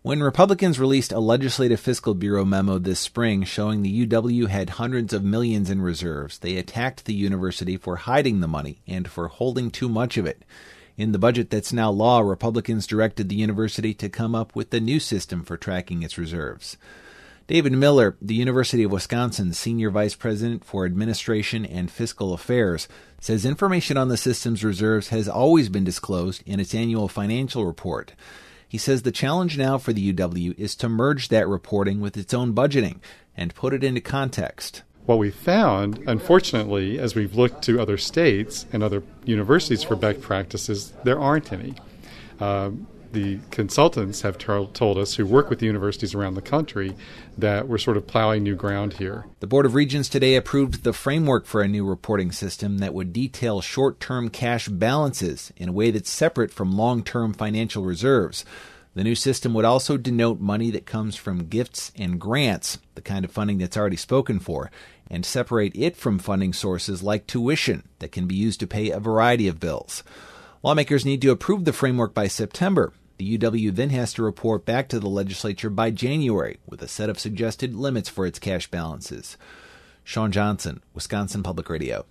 When Republicans released a Legislative Fiscal Bureau memo this spring showing the UW had hundreds of millions in reserves, they attacked the university for hiding the money and for holding too much of it. In the budget that's now law, Republicans directed the university to come up with a new system for tracking its reserves. David Miller, the University of Wisconsin's Senior Vice President for Administration and Fiscal Affairs, says information on the system's reserves has always been disclosed in its annual financial report. He says the challenge now for the UW is to merge that reporting with its own budgeting and put it into context. What we found, unfortunately, as we've looked to other states and other universities for best practices, there aren't any. The consultants have told us, who work with the universities around the country, that we're sort of plowing new ground here. The Board of Regents today approved the framework for a new reporting system that would detail short-term cash balances in a way that's separate from long-term financial reserves. The new system would also denote money that comes from gifts and grants, the kind of funding that's already spoken for, and separate it from funding sources like tuition that can be used to pay a variety of bills. Lawmakers need to approve the framework by September. The UW then has to report back to the legislature by January with a set of suggested limits for its cash balances. Sean Johnson, Wisconsin Public Radio.